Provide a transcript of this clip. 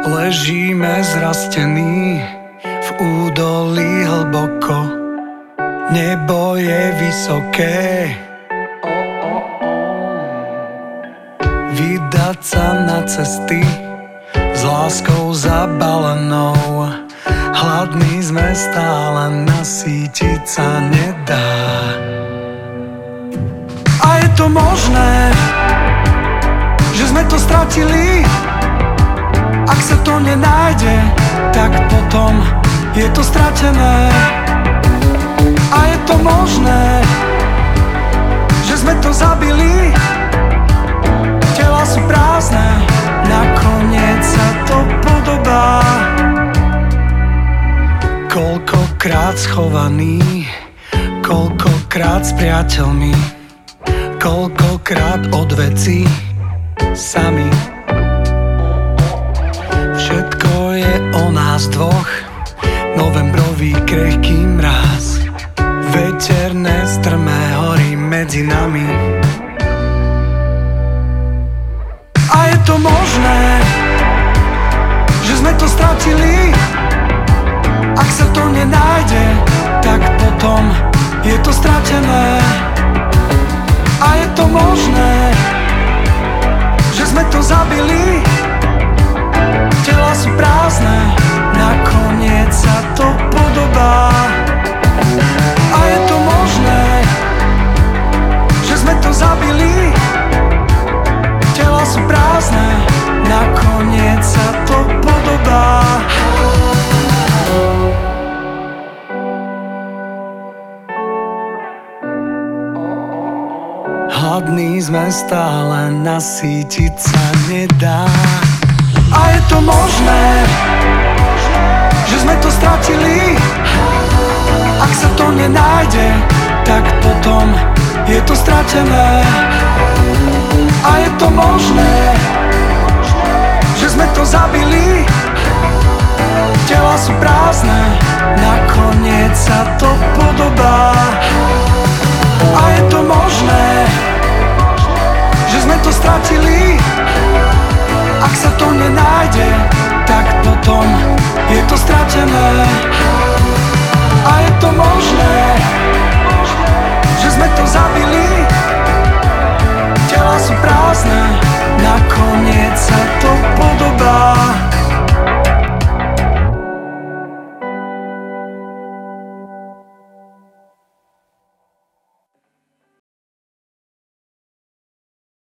Ležíme zrastení v údolí hlboko, nebo je vysoké. Vydať sa na cesty s láskou zabalenou. Hladní sme stále, nasýtiť sa nedá. A je to možné, že sme to stratili. Ak sa to nenájde, tak potom je to stratené. A je to možné, že sme to zabili. Tela sú prázdne, nakoniec sa to podobá. Koľkokrát schovaný, koľkokrát s priateľmi, koľkokrát od vecí sami. Všetko je o nás dvoch, novembrový krehký mráz, veterné strmé hory medzi nami. A je to možné, že sme to stratili. Ak sa to nenájde, tak potom je to stratené. A je to možné, že sme to zabili. Tela sú prázdne, nakoniec sa to podobá. A je to možné, že sme to zabili. Tela sú prázdne, nakoniec sa to podobá. Hladní sme stále, nasýtiť sa nedá. A je to možné, že sme to stratili. Ak sa to nenájde, tak potom je to stratené. A je to možné,